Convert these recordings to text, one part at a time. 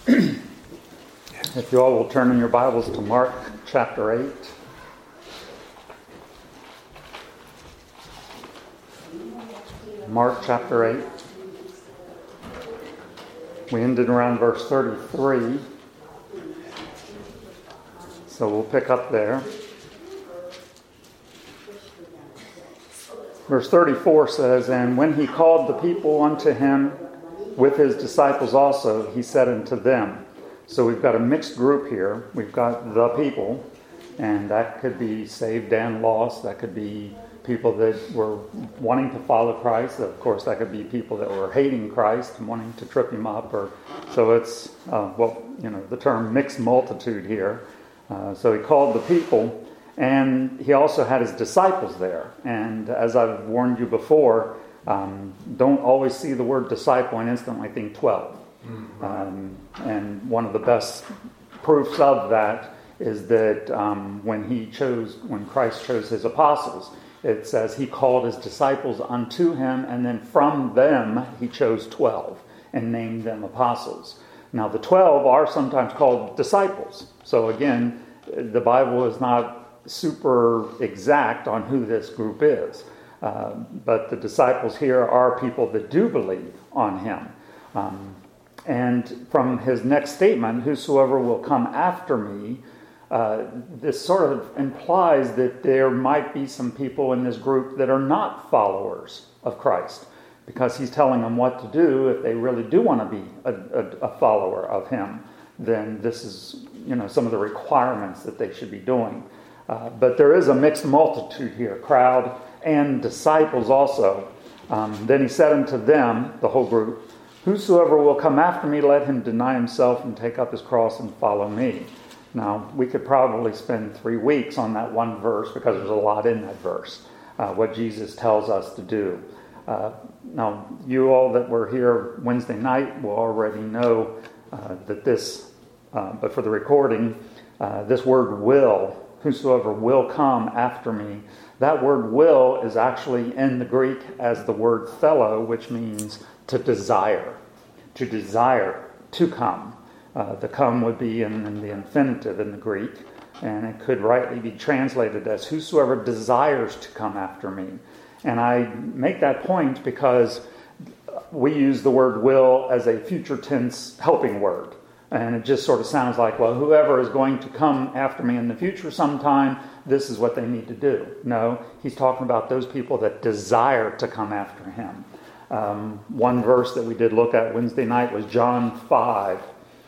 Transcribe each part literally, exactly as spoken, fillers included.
If you all will turn in your Bibles to Mark chapter eight. Mark chapter eight. We ended around verse thirty-three. So we'll pick up there. Verse thirty-four says, "And when he called the people unto him with his disciples also, he said unto them." So we've got a mixed group here. We've got the people, and that could be saved and lost. That could be people that were wanting to follow Christ. Of course, that could be people that were hating Christ and wanting to trip him up. Or so it's uh, well, you know, the term mixed multitude here. Uh, so he called the people, and he also had his disciples there. And as I've warned you before, um, don't always see the word disciple and instantly think twelve. Um, and one of the best proofs of that is that um, when he chose, when Christ chose his apostles, it says he called his disciples unto him, and then from them he chose twelve and named them apostles. Now the twelve are sometimes called disciples. So again, the Bible is not super exact on who this group is. Uh, but the disciples here are people that do believe on him. Um, And from his next statement, "Whosoever will come after me," uh, this sort of implies that there might be some people in this group that are not followers of Christ, because he's telling them what to do. If they really do want to be a, a, a follower of him, then this is, you know, some of the requirements that they should be doing. Uh, but there is a mixed multitude here, crowd and disciples also. Um, then he said unto them, the whole group, "Whosoever will come after me, let him deny himself and take up his cross and follow me." Now, we could probably spend three weeks on that one verse, because there's a lot in that verse, uh, what Jesus tells us to do. Uh, now, you all that were here Wednesday night will already know uh, that this, uh, but for the recording, uh, this word will, "whosoever will come after me," that word will is actually in the Greek as the word "fellow," which means to desire, to desire to come. Uh, the come would be in, in the infinitive in the Greek, and it could rightly be translated as "whosoever desires to come after me." And I make that point because we use the word will as a future tense helping word. And it just sort of sounds like, well, whoever is going to come after me in the future sometime, this is what they need to do. No, he's talking about those people that desire to come after him. Um, one verse that we did look at Wednesday night was John five.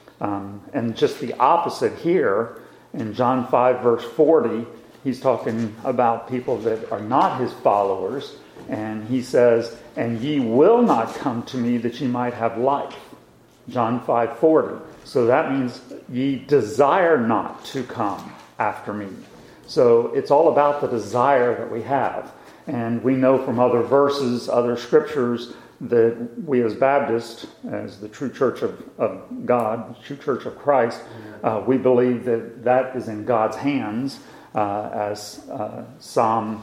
Um, and just the opposite here, in John five verse forty, he's talking about people that are not his followers. And he says, "And ye will not come to me that ye might have life." John five forty. So that means ye desire not to come after me. So it's all about the desire that we have. And we know from other verses, other scriptures, that we as Baptists, as the true church of, of God, true church of Christ, uh, we believe that that is in God's hands, uh, as uh, Psalm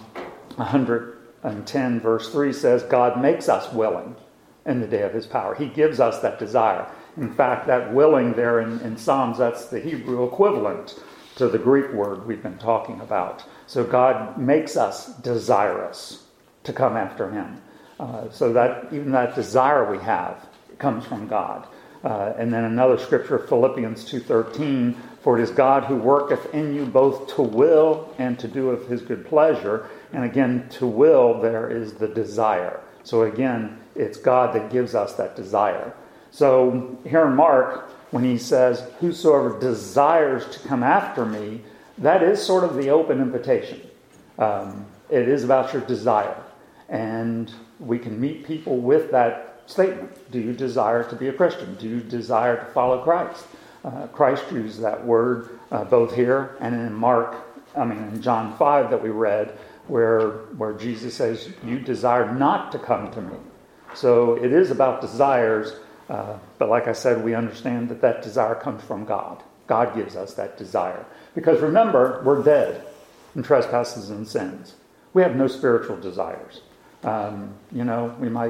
one ten verse three says, God makes us willing in the day of his power. He gives us that desire. In fact, that willing there in, in Psalms, that's the Hebrew equivalent to the Greek word we've been talking about. So God makes us desirous to come after him. Uh, so that even that desire we have comes from God. Uh, and then another scripture, Philippians two thirteen, "For it is God who worketh in you both to will and to do of his good pleasure." And again, to will there is the desire. So again, it's God that gives us that desire. So here in Mark, when he says, "Whosoever desires to come after me," that is sort of the open invitation. Um, it is about your desire. And we can meet people with that statement. Do you desire to be a Christian? Do you desire to follow Christ? Uh, Christ used that word uh, both here and in Mark, I mean in John five that we read, where, where Jesus says, "You desire not to come to me." So it is about desires. Uh, but like I said, we understand that that desire comes from God. God gives us that desire. Because remember, we're dead in trespasses and sins. We have no spiritual desires. Um, you know, we might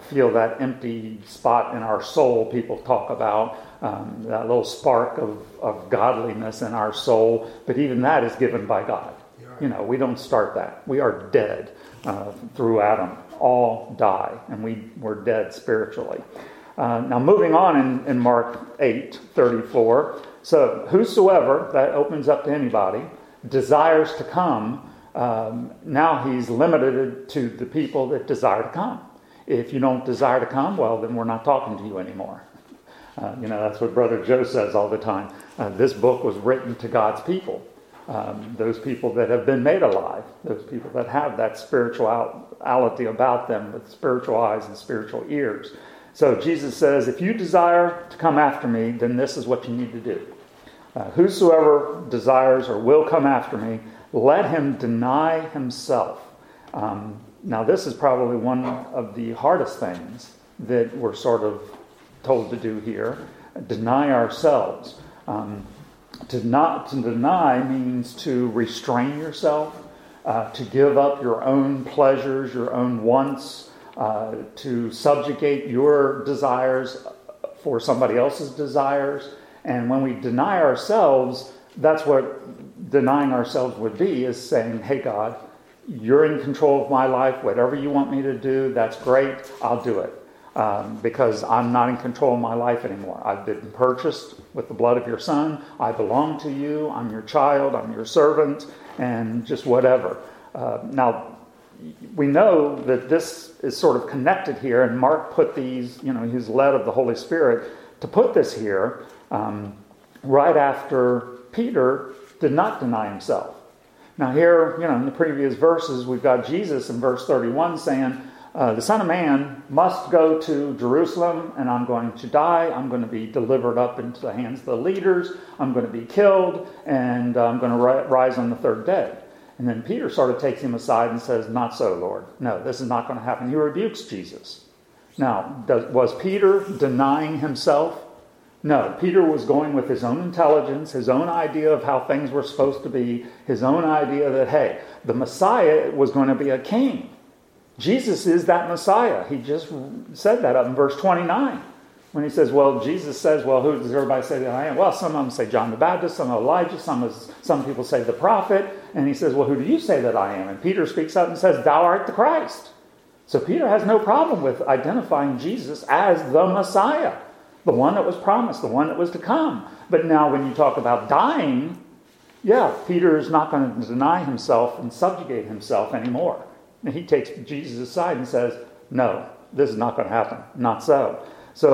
feel that empty spot in our soul people talk about, um, that little spark of, of godliness in our soul. But even that is given by God. You know, we don't start that. We are dead uh, through Adam. All die, and we, we're dead spiritually. Uh, now, moving on in, in Mark eight thirty-four. So, whosoever, that opens up to anybody, desires to come, um, now he's limited to the people that desire to come. If you don't desire to come, well, then we're not talking to you anymore. Uh, you know, that's what Brother Joe says all the time. Uh, this book was written to God's people. Um, those people that have been made alive, those people that have that spirituality about them with spiritual eyes and spiritual ears. So Jesus says, if you desire to come after me, then this is what you need to do. Uh, whosoever desires or will come after me, let him deny himself. Um, now this is probably one of the hardest things that we're sort of told to do here. Deny ourselves. Um, To not to deny means to restrain yourself, uh, to give up your own pleasures, your own wants, uh, to subjugate your desires for somebody else's desires. And when we deny ourselves, that's what denying ourselves would be, is saying, hey God, you're in control of my life. Whatever you want me to do, that's great. I'll do it. Um, because I'm not in control of my life anymore. I've been purchased with the blood of your Son. I belong to you. I'm your child. I'm your servant. And just whatever. Uh, now, we know that this is sort of connected here. And Mark put these, you know, he's led of the Holy Spirit to put this here um, right after Peter did not deny himself. Now here, you know, in the previous verses, we've got Jesus in verse thirty-one saying, Uh, the Son of Man must go to Jerusalem, and I'm going to die. I'm going to be delivered up into the hands of the leaders. I'm going to be killed, and I'm going to ri- rise on the third day. And then Peter sort of takes him aside and says, not so, Lord. No, this is not going to happen. He rebukes Jesus. Now, does, was Peter denying himself? No, Peter was going with his own intelligence, his own idea of how things were supposed to be, his own idea that, hey, the Messiah was going to be a king. Jesus is that Messiah. He just said that up in verse twenty-nine. When he says, well, Jesus says, well, who does everybody say that I am? Well, some of them say John the Baptist, some Elijah, some is, some people say the prophet. And he says, well, who do you say that I am? And Peter speaks up and says, thou art the Christ. So Peter has no problem with identifying Jesus as the Messiah, the one that was promised, the one that was to come. But now when you talk about dying, yeah, Peter is not going to deny himself and subjugate himself anymore. And he takes Jesus aside and says, no, this is not going to happen. Not so.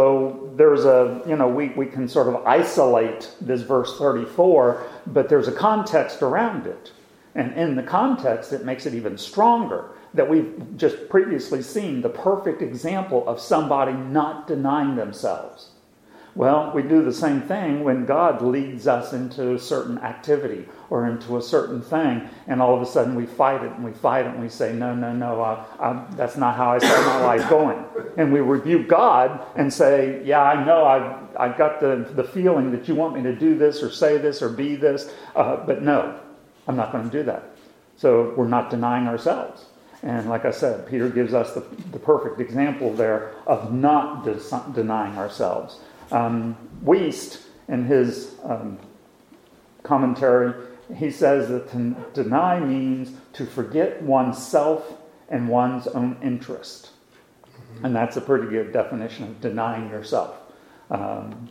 So there's a, you know, we, we can sort of isolate this verse thirty-four, but there's a context around it. And in the context, it makes it even stronger that we've just previously seen the perfect example of somebody not denying themselves. Well, we do the same thing when God leads us into a certain activity or into a certain thing, and all of a sudden we fight it and we fight it and we say, no, no, no, I, I, that's not how I saw my life going. And we rebuke God and say, yeah, I know I've, I've got the, the feeling that you want me to do this or say this or be this, uh, but no, I'm not going to do that. So we're not denying ourselves. And like I said, Peter gives us the, the perfect example there of not de- denying ourselves. Um, Wiest, in his um, commentary, he says that to deny means to forget oneself and one's own interest. Mm-hmm. And that's a pretty good definition of denying yourself. Um,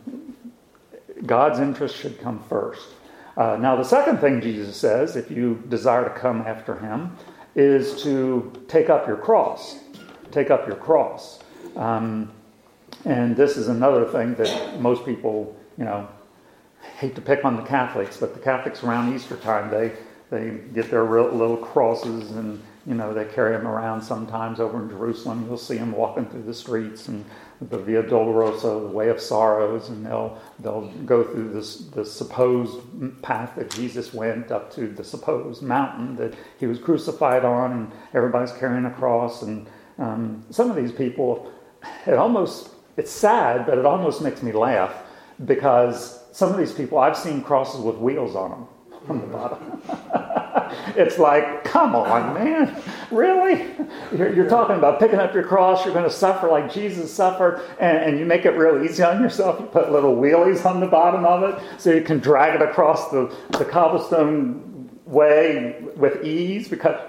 God's interest should come first. Uh, now, the second thing Jesus says, if you desire to come after him, is to take up your cross. Take up your cross. Um, And this is another thing that most people, you know, hate to pick on the Catholics, but the Catholics around Easter time, they they get their real, little crosses and, you know, they carry them around sometimes over in Jerusalem. You'll see them walking through the streets and the Via Dolorosa, the Way of Sorrows, and they'll they'll go through this the supposed path that Jesus went up to the supposed mountain that he was crucified on, and everybody's carrying a cross. And um, some of these people, it almost... It's sad, but it almost makes me laugh because some of these people, I've seen crosses with wheels on them on the bottom. It's like, come on, man. Really? You're, you're talking about picking up your cross, you're going to suffer like Jesus suffered, and, and you make it real easy on yourself. You put little wheelies on the bottom of it so you can drag it across the, the cobblestone way with ease, because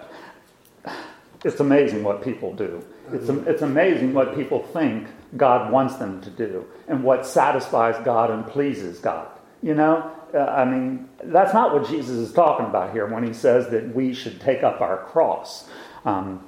it's amazing what people do. It's, it's amazing what people think God wants them to do and what satisfies God and pleases God. You know, uh, I mean, that's not what Jesus is talking about here when he says that we should take up our cross. Um,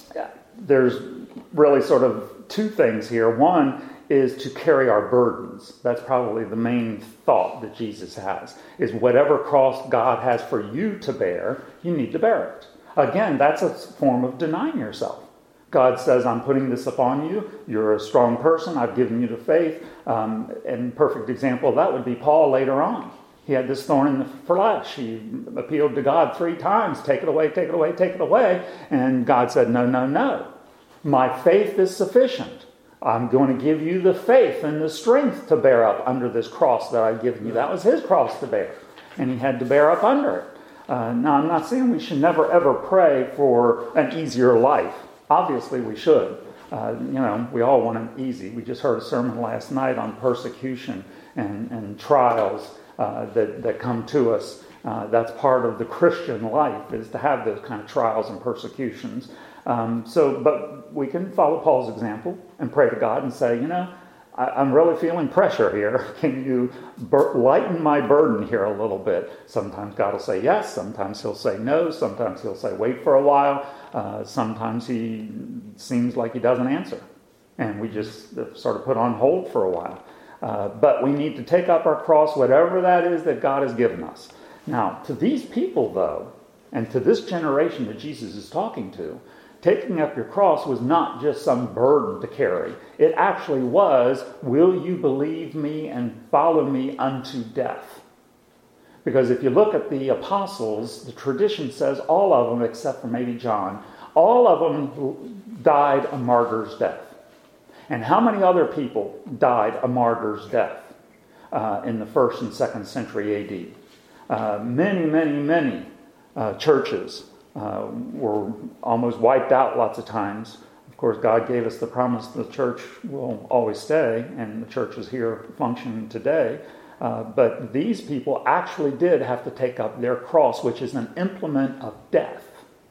there's really sort of two things here. One is to carry our burdens. That's probably the main thought that Jesus has, is whatever cross God has for you to bear, you need to bear it. Again, that's a form of denying yourself. God says, I'm putting this upon you. You're a strong person. I've given you the faith. Um, and perfect example of that would be Paul later on. He had this thorn in the flesh. He appealed to God three times. Take it away, take it away, take it away. And God said, no, no, no. My faith is sufficient. I'm going to give you the faith and the strength to bear up under this cross that I've given you. That was his cross to bear. And he had to bear up under it. Uh, now, I'm not saying we should never, ever pray for an easier life. Obviously, we should. Uh, you know, we all want it easy. We just heard a sermon last night on persecution and, and trials uh, that, that come to us. Uh, that's part of the Christian life, is to have those kind of trials and persecutions. Um, so, but we can follow Paul's example and pray to God and say, you know, I, I'm really feeling pressure here. Can you bur- lighten my burden here a little bit? Sometimes God will say yes. Sometimes he'll say no. Sometimes he'll say wait for a while. Uh, sometimes he seems like he doesn't answer. And we just sort of put on hold for a while. Uh, but we need to take up our cross, whatever that is that God has given us. Now, to these people, though, and to this generation that Jesus is talking to, taking up your cross was not just some burden to carry. It actually was, will you believe me and follow me unto death? Because if you look at the apostles, the tradition says all of them, except for maybe John, all of them died a martyr's death. And how many other people died a martyr's death uh, in the first and second century A D? Uh, many, many, many uh, churches uh, were almost wiped out lots of times. Of course, God gave us the promise the church will always stay, and the church is here functioning today. Uh, but these people actually did have to take up their cross, which is an implement of death.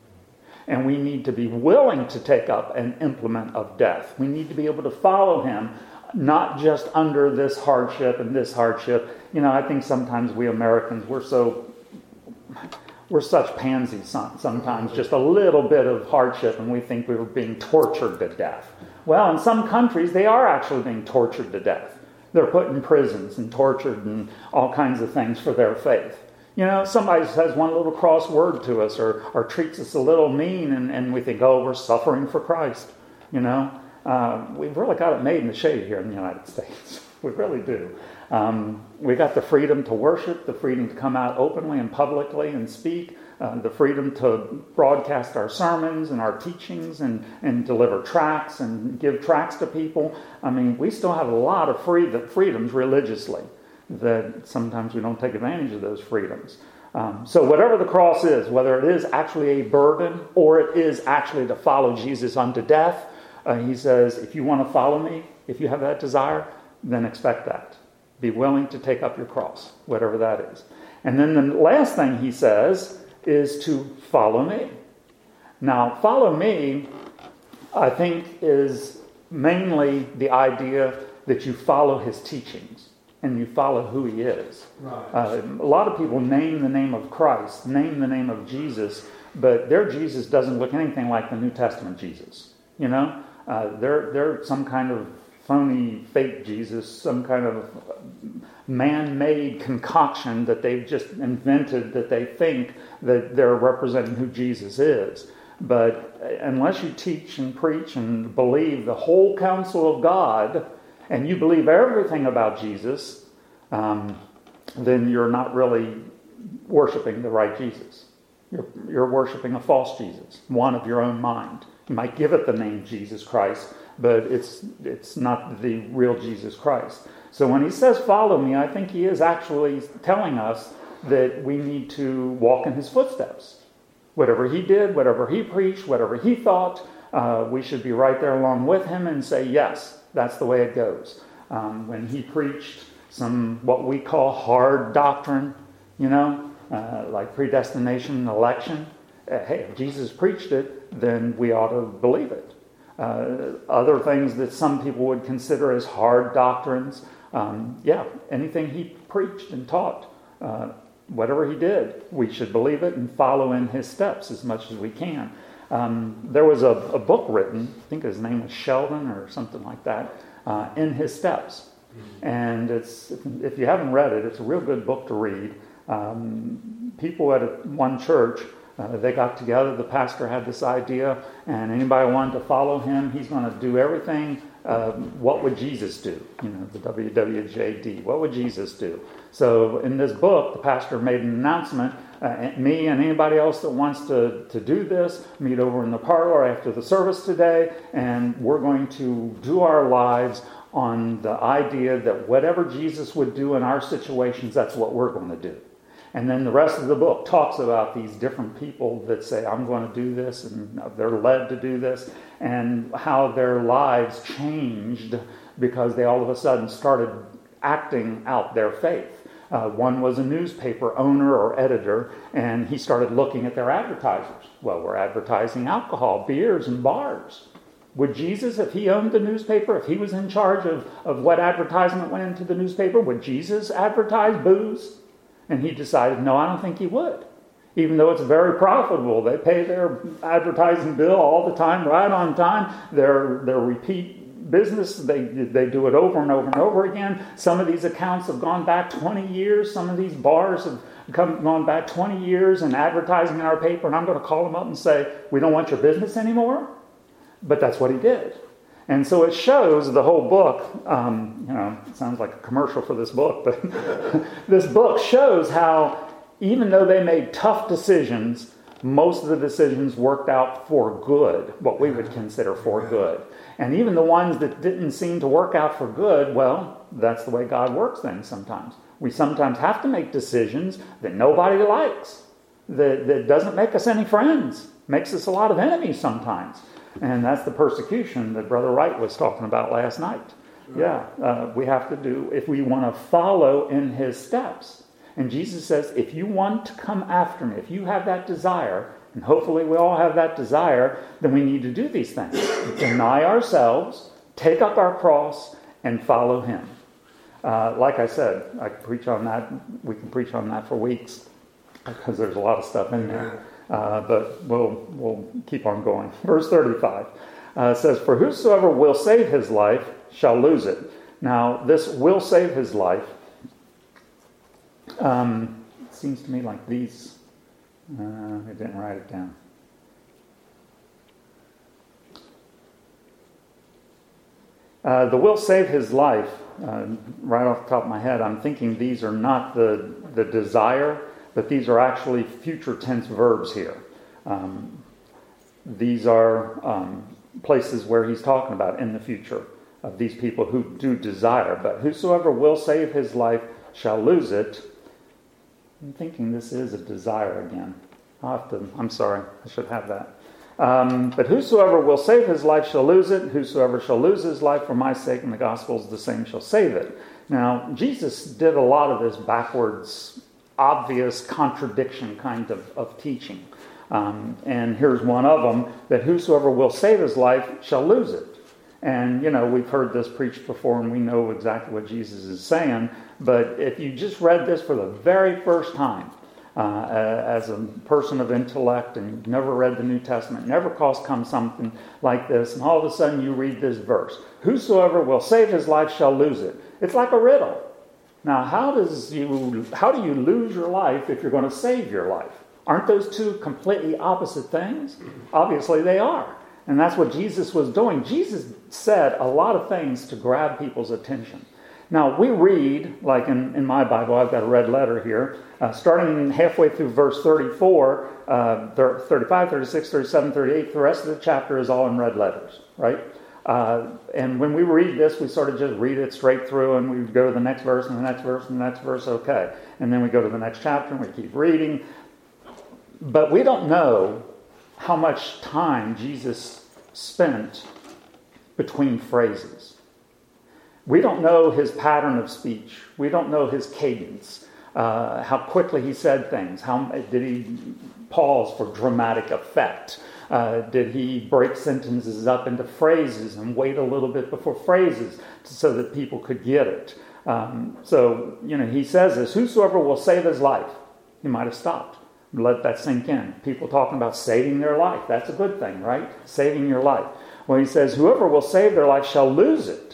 And we need to be willing to take up an implement of death. We need to be able to follow him, not just under this hardship and this hardship. You know, I think sometimes we Americans, we're so, we're such pansies sometimes, just a little bit of hardship and we think we were being tortured to death. Well, in some countries, they are actually being tortured to death. They're put in prisons and tortured and all kinds of things for their faith. You know, somebody says one little cross word to us or, or treats us a little mean and, and we think, oh, we're suffering for Christ. You know, uh, we've really got it made in the shade here in the United States. We really do. Um, we got the freedom to worship, the freedom to come out openly and publicly and speak, uh, the freedom to broadcast our sermons and our teachings and, and deliver tracts and give tracts to people. I mean, we still have a lot of free, freedoms religiously that sometimes we don't take advantage of those freedoms. Um, so whatever the cross is, whether it is actually a burden or it is actually to follow Jesus unto death, uh, he says, if you want to follow me, if you have that desire, then expect that. Be willing to take up your cross, whatever that is. And then the last thing he says is to follow me. Now, follow me, I think, is mainly the idea that you follow his teachings and you follow who he is. Right. Uh, a lot of people name the name of Christ, name the name of Jesus, but their Jesus doesn't look anything like the New Testament Jesus. You know, uh, they're they're some kind of phony, fake Jesus, some kind of man-made concoction that they've just invented that they think that they're representing who Jesus is. But unless you teach and preach and believe the whole counsel of God, and you believe everything about Jesus, um, then you're not really worshiping the right Jesus. You're, you're worshiping a false Jesus, one of your own mind. You might give it the name Jesus Christ, but it's it's not the real Jesus Christ. So when he says, follow me, I think he is actually telling us that we need to walk in his footsteps. Whatever he did, whatever he preached, whatever he thought, uh, we should be right there along with him and say, yes, that's the way it goes. Um, when he preached some what we call hard doctrine, you know, uh, like predestination and election, uh, hey, if Jesus preached it, then we ought to believe it. Uh, other things that some people would consider as hard doctrines, um, yeah, anything he preached and taught, uh, whatever he did, we should believe it and follow in his steps as much as we can. Um, there was a, a book written, I think his name was Sheldon or something like that, uh, In His Steps. And it's if you haven't read it, it's a real good book to read. Um, people at a, one church, uh, they got together, the pastor had this idea, and anybody wanted to follow him, he's going to do everything. Uh, what would Jesus do? You know, the W W J D. What would Jesus do? So in this book, the pastor made an announcement. Uh, me and anybody else that wants to, to do this, meet over in the parlor after the service today, and we're going to do our lives on the idea that whatever Jesus would do in our situations, that's what we're going to do. And then the rest of the book talks about these different people that say, I'm going to do this, and they're led to do this, and how their lives changed because they all of a sudden started acting out their faith. Uh, one was a newspaper owner or editor, and he started looking at their advertisers. Well, we're advertising alcohol, beers, and bars. Would Jesus, if he owned the newspaper, if he was in charge of, of what advertisement went into the newspaper, would Jesus advertise booze? And he decided, no, I don't think he would. Even though it's very profitable. They pay their advertising bill all the time, right on time. Their, their repeat business, they they do it over and over and over again. Some of these accounts have gone back twenty years. Some of these bars have come, gone back twenty years and advertising in our paper. And I'm going to call them up and say, we don't want your business anymore. But that's what he did. And so it shows the whole book, um, you know, it sounds like a commercial for this book, but this book shows how even though they made tough decisions, most of the decisions worked out for good, what we would consider for good. And even the ones that didn't seem to work out for good, well, that's the way God works things sometimes. We sometimes have to make decisions that nobody likes, that, that doesn't make us any friends, makes us a lot of enemies sometimes. And that's the persecution that Brother Wright was talking about last night. Yeah, uh, we have to do, if we want to follow in his steps. And Jesus says, if you want to come after me, if you have that desire, and hopefully we all have that desire, then we need to do these things. Deny ourselves, take up our cross, and follow him. Uh, like I said, I can preach on that. We can preach on that for weeks because there's a lot of stuff in there. Uh, but we'll we'll keep on going. Verse thirty-five uh, says, "For whosoever will save his life shall lose it." Now, this will save his life. Um, it seems to me like these. Uh, I didn't write it down. Uh, the will save his life. Uh, right off the top of my head, I'm thinking these are not the the desire, but these are actually future tense verbs here. Um, these are um, places where he's talking about in the future of these people who do desire. But whosoever will save his life shall lose it. I'm thinking this is a desire again. I'll have to, I'm sorry, I should have that. Um, but whosoever will save his life shall lose it. Whosoever shall lose his life for my sake and the gospel's, the same shall save it. Now, Jesus did a lot of this backwards, obvious contradiction kind of, of teaching. Um, and here's one of them, that whosoever will save his life shall lose it. And, you know, we've heard this preached before and we know exactly what Jesus is saying. But if you just read this for the very first time, uh, as a person of intellect and you've never read the New Testament, never come something like this, and all of a sudden you read this verse, whosoever will save his life shall lose it. It's like a riddle. Now, how does you how do you lose your life if you're going to save your life? Aren't those two completely opposite things? Obviously they are. And that's what Jesus was doing. Jesus said a lot of things to grab people's attention. Now, we read, like in, in my Bible, I've got a red letter here, uh, starting halfway through verse thirty-four, uh, thirty-five, thirty-six, thirty-seven, thirty-eight, the rest of the chapter is all in red letters, right? Uh, and when we read this, we sort of just read it straight through, and we go to the next verse, and the next verse, and the next verse, okay. And then we go to the next chapter, and we keep reading. But we don't know how much time Jesus spent between phrases. We don't know his pattern of speech. We don't know his cadence, uh, how quickly he said things. How did he pause for dramatic effect? Uh, did he break sentences up into phrases and wait a little bit before phrases so that people could get it? Um, so, you know, he says this, whosoever will save his life. He might have stopped. Let that sink in. People talking about saving their life. That's a good thing, right? Saving your life. Well, he says, whoever will save their life shall lose it.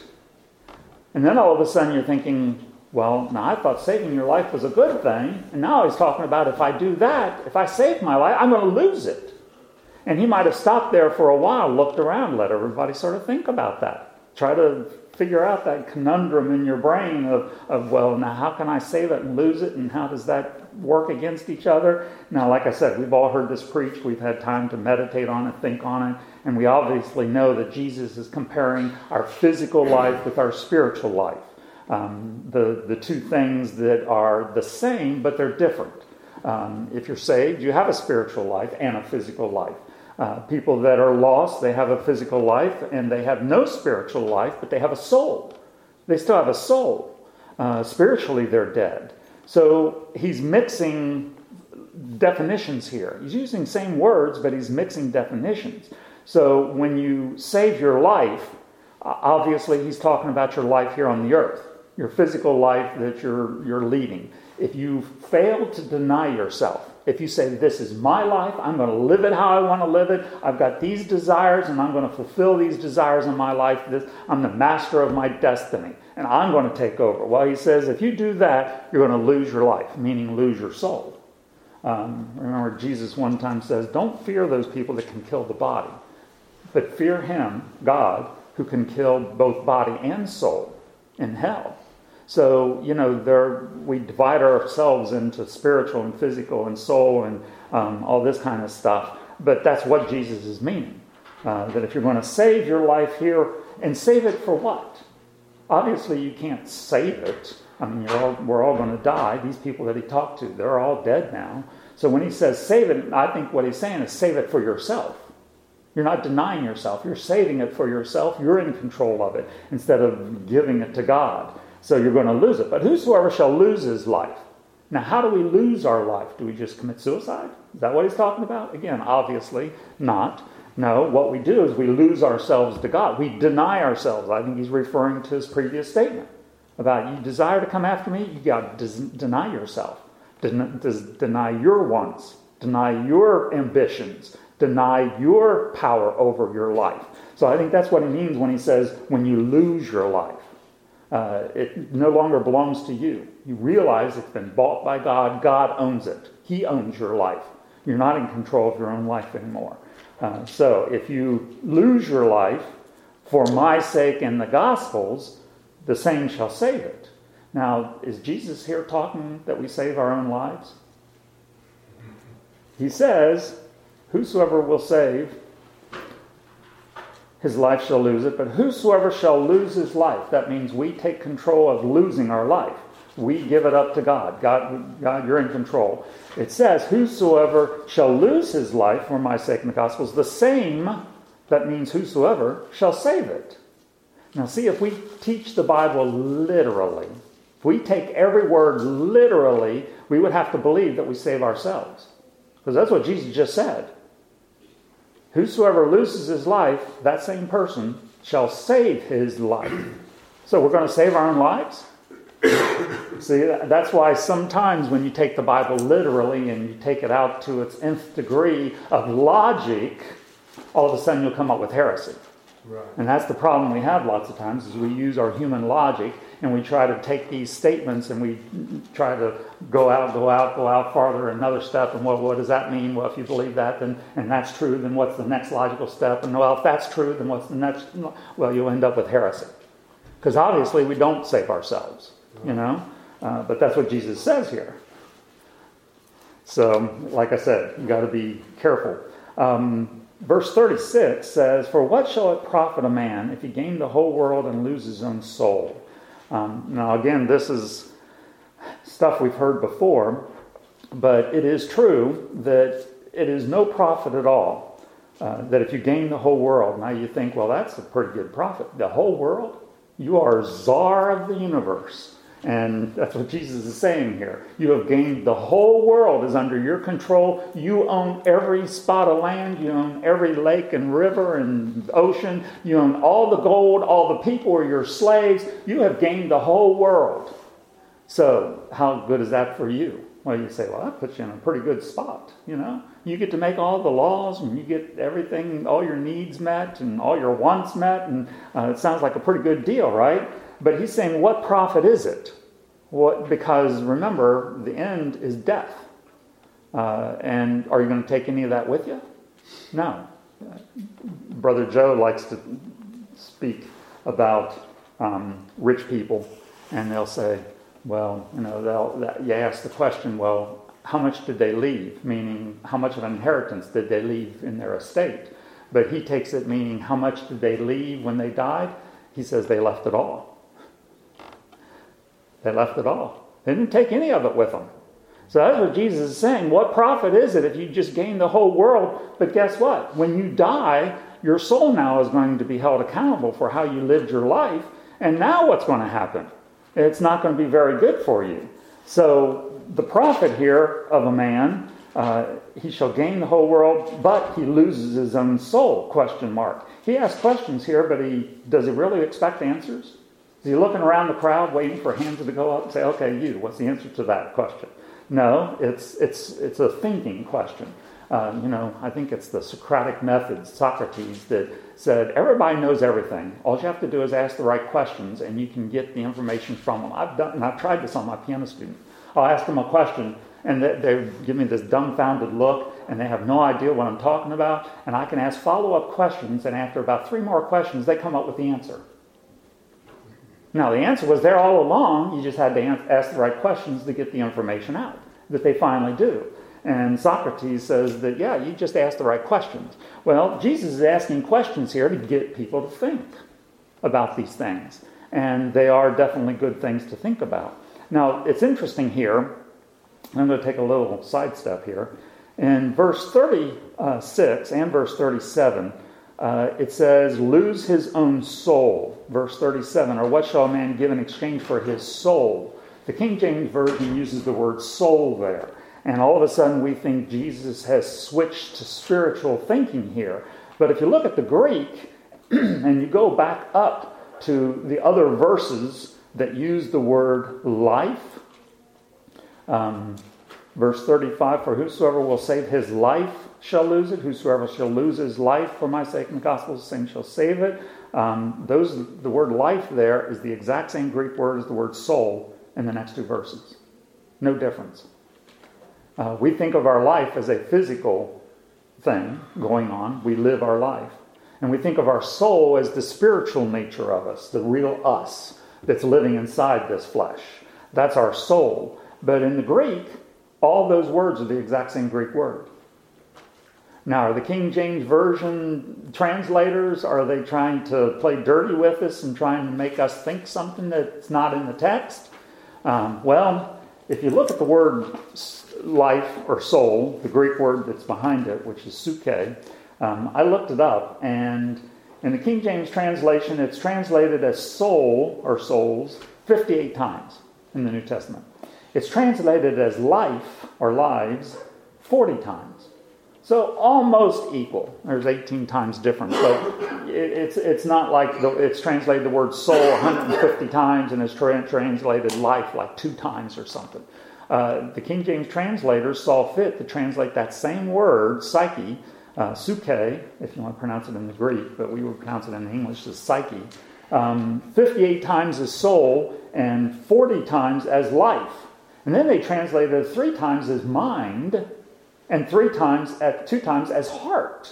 And then all of a sudden you're thinking, well, now I thought saving your life was a good thing. And now he's talking about if I do that, if I save my life, I'm going to lose it. And he might have stopped there for a while, looked around, let everybody sort of think about that. Try to figure out that conundrum in your brain of, of, well, now how can I save it and lose it? And how does that work against each other? Now, like I said, we've all heard this preached. We've had time to meditate on it, think on it. And we obviously know that Jesus is comparing our physical life with our spiritual life. Um, the, the two things that are the same, but they're different. Um, if you're saved, you have a spiritual life and a physical life. Uh, people that are lost, they have a physical life and they have no spiritual life, but they have a soul. They still have a soul. Uh, spiritually, they're dead. So he's mixing definitions here. He's using same words, but he's mixing definitions. So when you save your life, obviously he's talking about your life here on the earth, your physical life that you're you're leading. If you fail to deny yourself, if you say, this is my life, I'm going to live it how I want to live it, I've got these desires and I'm going to fulfill these desires in my life, this, I'm the master of my destiny and I'm going to take over. Well, he says, if you do that, you're going to lose your life, meaning lose your soul. Um, remember, Jesus one time says, don't fear those people that can kill the body, but fear him, God, who can kill both body and soul in hell. So, you know, there we divide ourselves into spiritual and physical and soul and um, all this kind of stuff. But that's what Jesus is meaning. Uh, that if you're going to save your life here, and save it for what? Obviously, you can't save it. I mean, you're all, we're all going to die. These people that he talked to, they're all dead now. So when he says save it, I think what he's saying is save it for yourself. You're not denying yourself. You're saving it for yourself. You're in control of it instead of giving it to God. So you're going to lose it. But whosoever shall lose his life. Now, how do we lose our life? Do we just commit suicide? Is that what he's talking about? Again, obviously not. No, what we do is we lose ourselves to God. We deny ourselves. I think he's referring to his previous statement about you desire to come after me, you got to deny yourself. Den- deny your wants. Deny your ambitions. Deny your power over your life. So I think that's what he means when he says when you lose your life. Uh, it no longer belongs to you. You realize it's been bought by God. God owns it. He owns your life. You're not in control of your own life anymore. Uh, so if you lose your life for my sake and the Gospels, the same shall save it. Now, is Jesus here talking that we save our own lives? He says, whosoever will save his life shall lose it, but whosoever shall lose his life, that means we take control of losing our life. We give it up to God. God, God, you're in control. It says, whosoever shall lose his life for my sake in the Gospels, the same, that means whosoever, shall save it. Now see, if we teach the Bible literally, if we take every word literally, we would have to believe that we save ourselves. Because that's what Jesus just said. Whosoever loses his life, that same person shall save his life. So we're going to save our own lives? See, that's why sometimes when you take the Bible literally and you take it out to its nth degree of logic, all of a sudden you'll come up with heresy. Right. And that's the problem we have lots of times is we use our human logic and we try to take these statements and we try to go out, go out, go out farther another step. And well, what does that mean? Well, if you believe that, then and that's true, then what's the next logical step? And well, if that's true, then what's the next? Well, you'll end up with heresy. Because obviously we don't save ourselves, you know. Uh, but that's what Jesus says here. So, like I said, you got to be careful. Um, Verse thirty-six says, for what shall it profit a man if he gain the whole world and lose his own soul? Um, now, again, this is stuff we've heard before, but it is true that it is no profit at all uh, that if you gain the whole world, now you think, well, that's a pretty good profit. The whole world? You are czar of the universe. And that's what Jesus is saying here. You have gained the whole world is under your control. You own every spot of land. You own every lake and river and ocean. You own all the gold. All the people are your slaves. You have gained the whole world. So how good is that for you? Well, you say, well, that puts you in a pretty good spot, you know. You get to make all the laws and you get everything, all your needs met and all your wants met. And uh, it sounds like a pretty good deal, right? But he's saying, what profit is it? What? Because remember, the end is death. Uh, and are you going to take any of that with you? No. Brother Joe likes to speak about um, rich people, and they'll say, well, you know, they'll, that, you ask the question, well, how much did they leave? Meaning, how much of an inheritance did they leave in their estate? But he takes it meaning, how much did they leave when they died? He says they left it all. They left it all. They didn't take any of it with them. So that's what Jesus is saying. What profit is it if you just gain the whole world? But guess what? When you die, your soul now is going to be held accountable for how you lived your life. And now what's going to happen? It's not going to be very good for you. So the profit here of a man, uh, he shall gain the whole world, but he loses his own soul, question mark. He asks questions here, but he does he really expect answers? Is he looking around the crowd waiting for hands to go up and say, okay, you, what's the answer to that question? No, it's it's it's a thinking question. Uh, you know, I think it's the Socratic method, Socrates, that said everybody knows everything. All you have to do is ask the right questions and you can get the information from them. I've done, and I've tried this on my piano students. I'll ask them a question and they, they give me this dumbfounded look and they have no idea what I'm talking about. And I can ask follow-up questions, and after about three more questions, they come up with the answer. Now, the answer was there all along. You just had to ask the right questions to get the information out, that they finally do. And Socrates says that, yeah, you just ask the right questions. Well, Jesus is asking questions here to get people to think about these things. And they are definitely good things to think about. Now, it's interesting here. I'm going to take a little sidestep here. In verse thirty-six and verse thirty-seven, Uh, it says, lose his own soul. Verse thirty-seven, or what shall a man give in exchange for his soul? The King James Version uses the word soul there. And all of a sudden we think Jesus has switched to spiritual thinking here. But if you look at the Greek, and you go back up to the other verses that use the word life, um, verse thirty-five, for whosoever will save his life shall lose it. Whosoever shall lose his life for my sake and the gospel's sake shall save it. Um, those, the word life there is the exact same Greek word as the word soul in the next two verses. No difference. Uh, we think of our life as a physical thing going on. We live our life. And we think of our soul as the spiritual nature of us, the real us that's living inside this flesh. That's our soul. But in the Greek, all those words are the exact same Greek word. Now, are the King James Version translators, are they trying to play dirty with us and trying to make us think something that's not in the text? Um, well, if you look at the word life or soul, the Greek word that's behind it, which is suke, um, I looked it up, and in the King James translation, it's translated as soul or souls fifty-eight times in the New Testament. It's translated as life or lives forty times. So almost equal. There's eighteen times difference. So it's it's not like the, it's translated the word soul one hundred fifty times and it's tra- translated life like two times or something. Uh, the King James translators saw fit to translate that same word, psyche, uh, suke, if you want to pronounce it in the Greek, but we would pronounce it in English as psyche, um, fifty-eight times as soul and forty times as life. And then they translated it three times as mind, and three times, at two times as heart.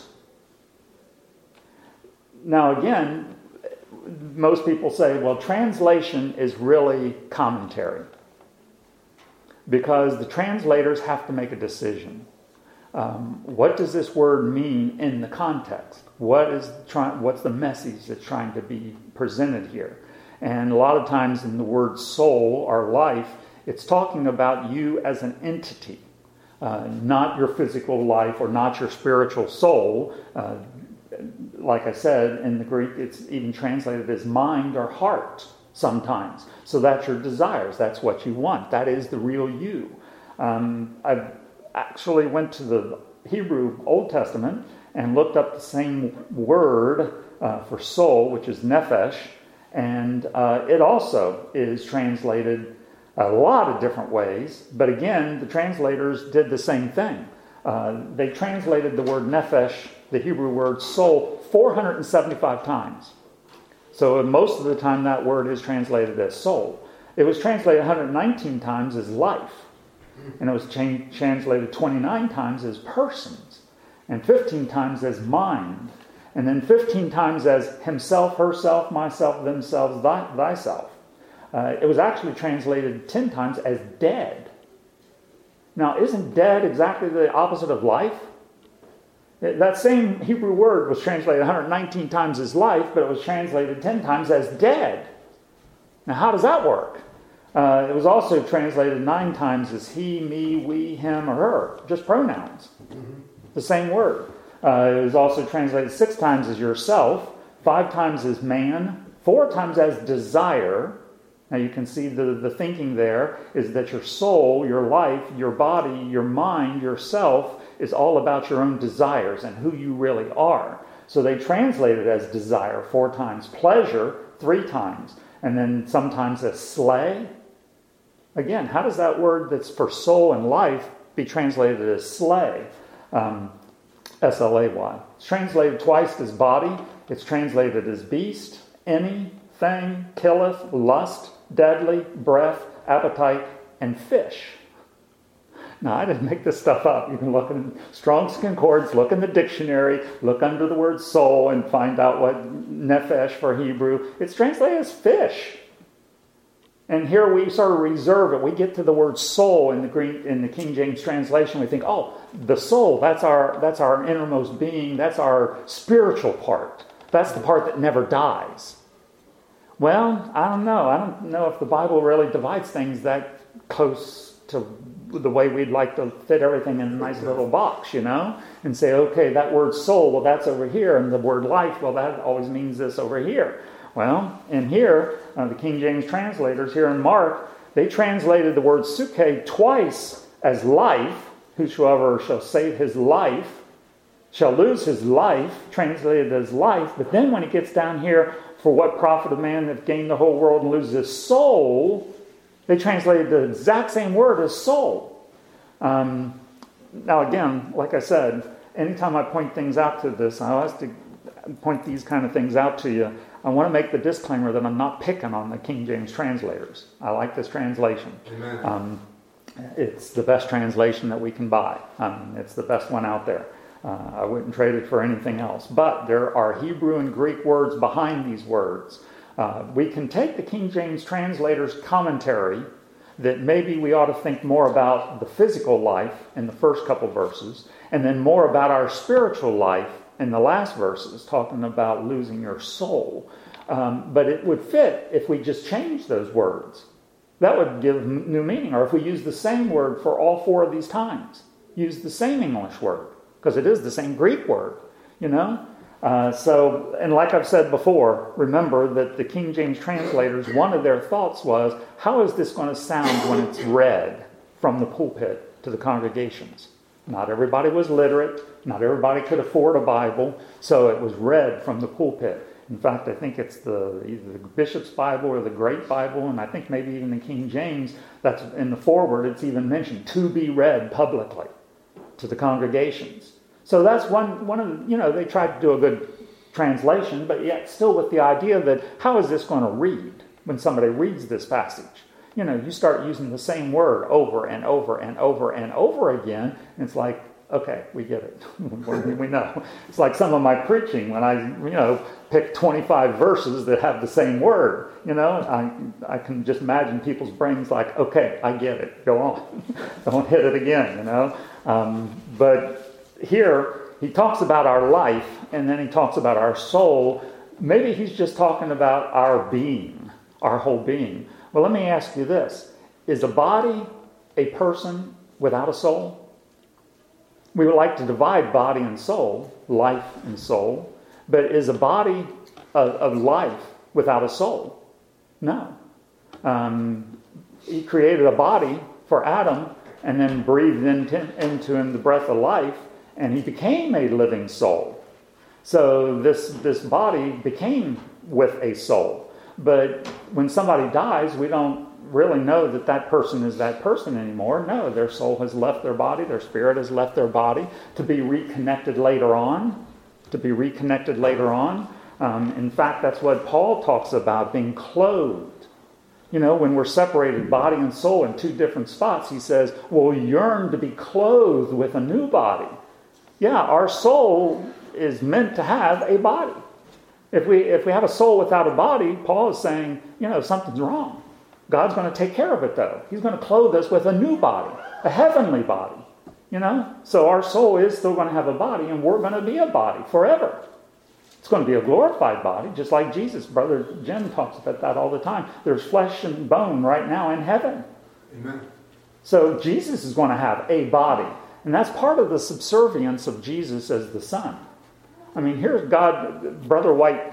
Now again, most people say, well, translation is really commentary. Because the translators have to make a decision. Um, what does this word mean in the context? What is try- what's the message that's trying to be presented here? And a lot of times in the word soul or life, it's talking about you as an entity. uh, not your physical life or not your spiritual soul. Uh, like I said, in the Greek, it's even translated as mind or heart sometimes. So that's your desires. That's what you want. That is the real you. Um, I actually went to the Hebrew Old Testament and looked up the same word uh, for soul, which is nephesh, and uh, it also is translated a lot of different ways. But again, the translators did the same thing. Uh, they translated the word nephesh, the Hebrew word soul, four hundred seventy-five times. So most of the time that word is translated as soul. It was translated one hundred nineteen times as life. And it was cha- translated twenty-nine times as persons. And fifteen times as mind. And then fifteen times as himself, herself, myself, themselves, thy, thyself. Uh, it was actually translated ten times as dead. Now, isn't dead exactly the opposite of life? That same Hebrew word was translated one hundred nineteen times as life, but it was translated ten times as dead. Now, how does that work? Uh, it was also translated nine times as he, me, we, him, or her. Just pronouns. Mm-hmm. The same word. Uh, it was also translated six times as yourself, five times as man, four times as desire. Now you can see the, the thinking there is that your soul, your life, your body, your mind, yourself is all about your own desires and who you really are. So they translate it as desire four times, pleasure three times, and then sometimes as slay. Again, how does that word that's for soul and life be translated as slay? Um, S L A Y. It's translated twice as body. It's translated as beast, any, thing, killeth, lust, deadly, breath, appetite, and fish. Now, I didn't make this stuff up. You can look in Strong's Concordance, look in the dictionary, look under the word soul, and find out what nephesh for Hebrew. It's translated as fish. And here we sort of reserve it. We get to the word soul in the Greek, in the King James translation. We think, oh, the soul, that's our that's our innermost being. That's our spiritual part. That's the part that never dies. Well, I don't know. I don't know if the Bible really divides things that close to the way we'd like to fit everything in a nice little box, you know? And say, okay, that word soul, well, that's over here. And the word life, well, that always means this over here. Well, in here, uh, the King James translators here in Mark, they translated the word suke twice as life. Whosoever shall save his life shall lose his life, translated as life. But then when it gets down here, for what profit of man that gained the whole world and loses his soul, they translated the exact same word as soul. Um, now again, like I said, anytime I point things out to this, I always have to point these kind of things out to you. I want to make the disclaimer that I'm not picking on the King James translators. I like this translation. Amen. Um, it's the best translation that we can buy. Um, it's the best one out there. Uh, I wouldn't trade it for anything else. But there are Hebrew and Greek words behind these words. Uh, we can take the King James translator's commentary that maybe we ought to think more about the physical life in the first couple verses, and then more about our spiritual life in the last verses, talking about losing your soul. Um, but it would fit if we just changed those words. That would give new meaning. Or if we use the same word for all four of these times. Use the same English word. Because it is the same Greek word, you know? Uh, so, and like I've said before, remember that the King James translators, one of their thoughts was, how is this going to sound when it's read from the pulpit to the congregations? Not everybody was literate. Not everybody could afford a Bible. So it was read from the pulpit. In fact, I think it's the either the Bishop's Bible or the Great Bible, and I think maybe even the King James, that's in the foreword, it's even mentioned, to be read publicly to the congregations. So that's one, one of the, you know, they tried to do a good translation, but yet still with the idea that how is this going to read when somebody reads this passage? You know, you start using the same word over and over and over and over again, and it's like, okay, we get it. We know. It's like some of my preaching when I, you know, pick twenty-five verses that have the same word. You know, I I can just imagine people's brains like, okay, I get it. Go on. Don't hit it again, you know. Um, but here, he talks about our life, and then he talks about our soul. Maybe he's just talking about our being, our whole being. Well, let me ask you this. Is a body a person without a soul? We would like to divide body and soul, life and soul, but is a body of, of life without a soul? No. Um, he created a body for Adam and then breathed into, into him the breath of life, and he became a living soul. So this, this body became with a soul. But when somebody dies, we don't really know that that person is that person anymore. No, their soul has left their body, their spirit has left their body to be reconnected later on. To be reconnected later on. Um, in fact, that's what Paul talks about, being clothed. You know, when we're separated, body and soul, in two different spots, he says, we'll yearn to be clothed with a new body. Yeah, our soul is meant to have a body. If we if we have a soul without a body, Paul is saying, you know, something's wrong. God's going to take care of it, though. He's going to clothe us with a new body, a heavenly body. You know, so our soul is still going to have a body, and we're going to be a body forever. It's going to be a glorified body, just like Jesus. Brother Jim talks about that all the time. There's flesh and bone right now in heaven. Amen. So Jesus is going to have a body. And that's part of the subservience of Jesus as the Son. I mean, here's God. Brother White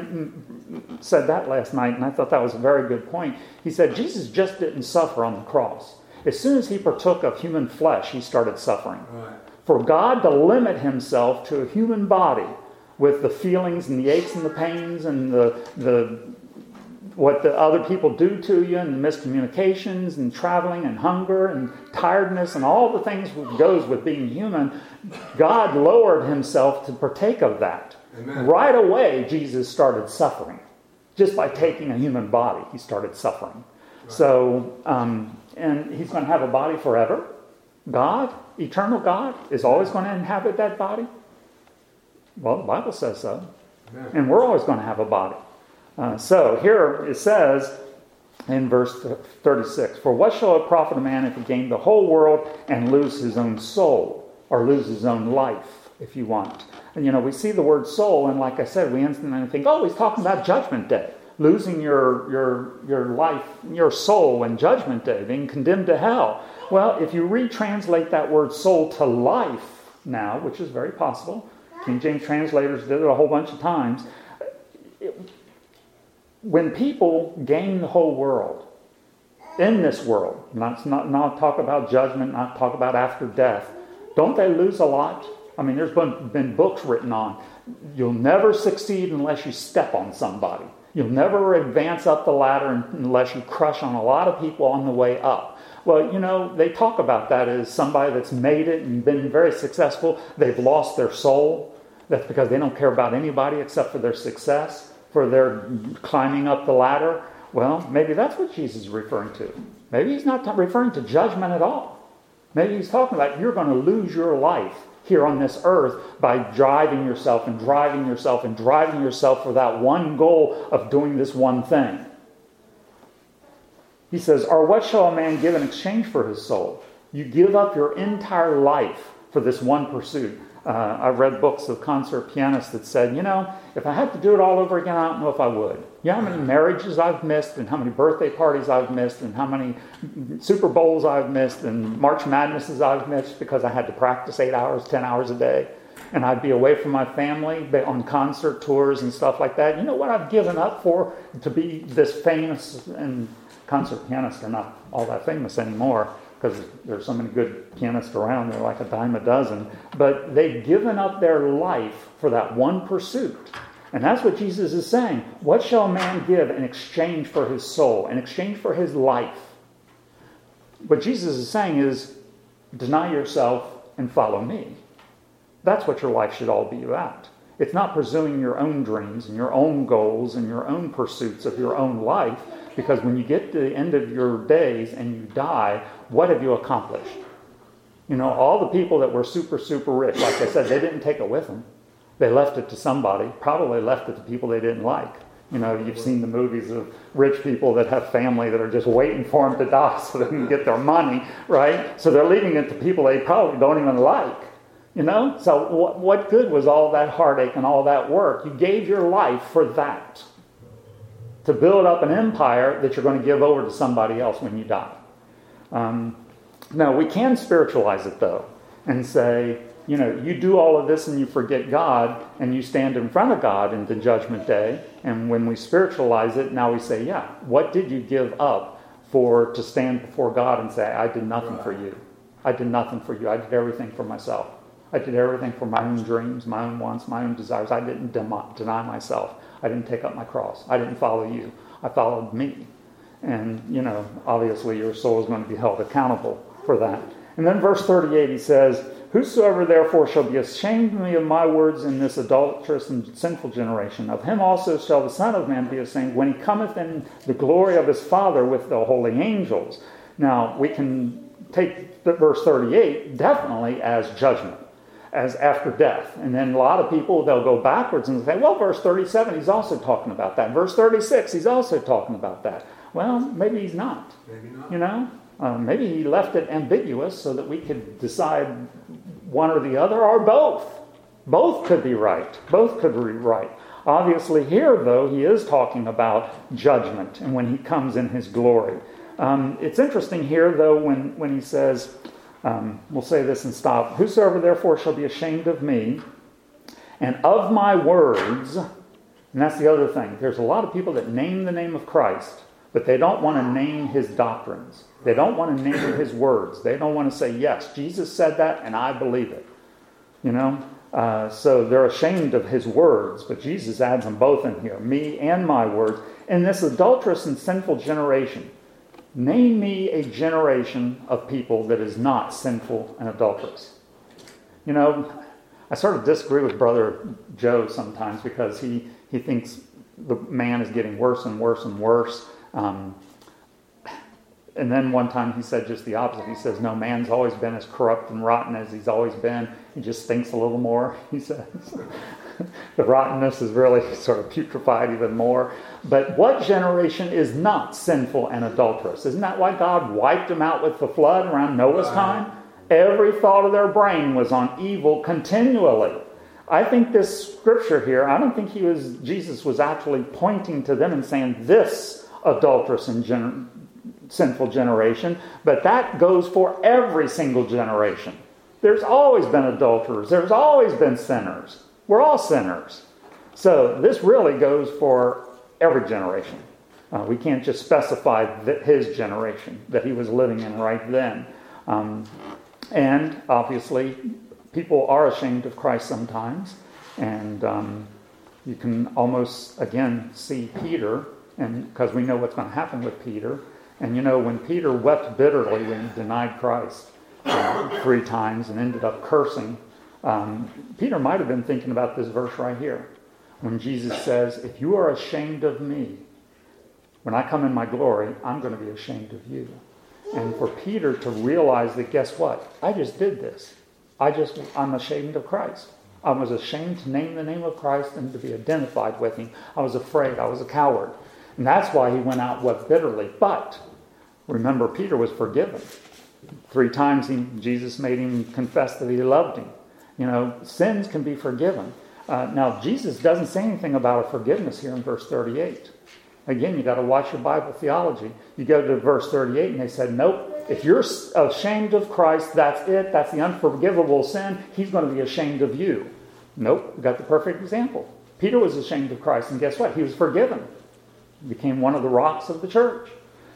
said that last night, and I thought that was a very good point. He said Jesus just didn't suffer on the cross. As soon as he partook of human flesh, he started suffering. Right. For God to limit himself to a human body with the feelings and the aches and the pains and the the what the other people do to you and the miscommunications and traveling and hunger and tiredness and all the things that goes with being human, God lowered himself to partake of that. Amen. Right away, Jesus started suffering. Just by taking a human body, he started suffering. Right. So, um, and he's going to have a body forever. God, eternal God, is always going to inhabit that body. Well, the Bible says so. Amen. And we're always going to have a body. Uh, so here it says in verse thirty-six, for what shall it profit a man if he gain the whole world and lose his own soul, or lose his own life, if you want. And you know, we see the word soul, and like I said, we instantly think, oh, he's talking about Judgment Day, losing your your your life, your soul in Judgment Day, being condemned to hell. Well, if you retranslate that word soul to life now, which is very possible, King James translators did it a whole bunch of times. It, when people gain the whole world, in this world, not, not, not talk about judgment, not talk about after death, don't they lose a lot? I mean, there's been, been books written on, you'll never succeed unless you step on somebody. You'll never advance up the ladder unless you crush on a lot of people on the way up. Well, you know, they talk about that as somebody that's made it and been very successful. They've lost their soul. That's because they don't care about anybody except for their success, for their climbing up the ladder. Well, maybe that's what Jesus is referring to. Maybe he's not referring to judgment at all. Maybe he's talking about you're going to lose your life here on this earth by driving yourself and driving yourself and driving yourself for that one goal of doing this one thing. He says, or what shall a man give in exchange for his soul? You give up your entire life for this one pursuit. Uh, I've read books of concert pianists that said, you know, if I had to do it all over again, I don't know if I would. You know how many marriages I've missed and how many birthday parties I've missed and how many Super Bowls I've missed and March Madnesses I've missed because I had to practice eight hours, ten hours a day. And I'd be away from my family on concert tours and stuff like that. You know what I've given up for to be this famous? And concert pianists are not all that famous anymore, because there's so many good pianists around, they're like a dime a dozen. But they've given up their life for that one pursuit. And that's what Jesus is saying. What shall a man give in exchange for his soul, in exchange for his life? What Jesus is saying is, deny yourself and follow me. That's what your life should all be about. It's not pursuing your own dreams and your own goals and your own pursuits of your own life. Because when you get to the end of your days and you die, what have you accomplished? You know, all the people that were super, super rich, like I said, they didn't take it with them. They left it to somebody, probably left it to people they didn't like. You know, you've seen the movies of rich people that have family that are just waiting for them to die so they can get their money, right? So they're leaving it to people they probably don't even like. You know, so what, what good was all that heartache and all that work? You gave your life for that. To build up an empire that you're going to give over to somebody else when you die. Um, now, we can spiritualize it, though, and say, you know, you do all of this and you forget God, and you stand in front of God in the judgment day. And when we spiritualize it, now we say, yeah, what did you give up for to stand before God and say, I did nothing for you. I did nothing for you. I did everything for myself. I did everything for my own dreams, my own wants, my own desires. I didn't dem- deny myself. I didn't take up my cross. I didn't follow you. I followed me. And, you know, obviously your soul is going to be held accountable for that. And then verse thirty-eight, he says, whosoever therefore shall be ashamed of me of my words in this adulterous and sinful generation, of him also shall the Son of Man be ashamed when he cometh in the glory of his Father with the holy angels. Now, we can take the verse thirty-eight definitely as judgment, as after death. And then a lot of people, they'll go backwards and say, well, verse thirty-seven, he's also talking about that. Verse thirty-six, he's also talking about that. Well, maybe he's not. Maybe not. You know? Uh, maybe he left it ambiguous so that we could decide one or the other, or both. Both could be right. Both could be right. Obviously here, though, he is talking about judgment and when he comes in his glory. Um, it's interesting here, though, when, when he says, um, we'll say this and stop, whosoever therefore shall be ashamed of me and of my words, and that's the other thing. There's a lot of people that name the name of Christ, but they don't want to name his doctrines. They don't want to name his words. They don't want to say, yes, Jesus said that and I believe it. You know? Uh, so they're ashamed of his words, but Jesus adds them both in here, me and my words. In this adulterous and sinful generation, name me a generation of people that is not sinful and adulterous. You know, I sort of disagree with Brother Joe sometimes because he, he thinks the man is getting worse and worse and worse. Um, and then one time he said just the opposite. He says, no, man's always been as corrupt and rotten as he's always been. He just stinks a little more, he says. The rottenness is really sort of putrefied even more. But what generation is not sinful and adulterous? Isn't that why God wiped them out with the flood around Noah's time? Every thought of their brain was on evil continually. I think this scripture here, I don't think he was Jesus was actually pointing to them and saying, this adulterous and gen- sinful generation, but that goes for every single generation. There's always been adulterers. There's always been sinners. We're all sinners. So this really goes for every generation. Uh, we can't just specify that his generation that he was living in right then. Um, and obviously, people are ashamed of Christ sometimes. And um, you can almost, again, see Peter, and because we know what's going to happen with Peter. And you know, when Peter wept bitterly when he denied Christ uh, three times and ended up cursing, um, Peter might have been thinking about this verse right here. When Jesus says, if you are ashamed of me, when I come in my glory, I'm going to be ashamed of you. And for Peter to realize that, guess what? I just did this. I just, I'm ashamed of Christ. I was ashamed to name the name of Christ and to be identified with him. I was afraid. I was a coward. And that's why he went out and wept bitterly. But remember, Peter was forgiven. Three times he, Jesus made him confess that he loved him. You know, sins can be forgiven. Uh, now, Jesus doesn't say anything about a forgiveness here in verse thirty-eight. Again, you got to watch your Bible theology. You go to verse thirty-eight and they said, nope, if you're ashamed of Christ, that's it. That's the unforgivable sin. He's going to be ashamed of you. Nope, we got the perfect example. Peter was ashamed of Christ, and guess what? He was forgiven. He became one of the rocks of the church.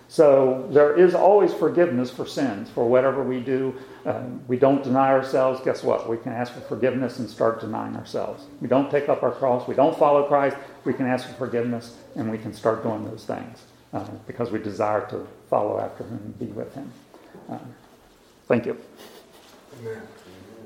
So there is always forgiveness for sins, for whatever we do. Uh, we don't deny ourselves. Guess what? We can ask for forgiveness and start denying ourselves. We don't take up our cross. We don't follow Christ. We can ask for forgiveness, and we can start doing those things uh, because we desire to follow after him and be with him. Uh, thank you. Amen.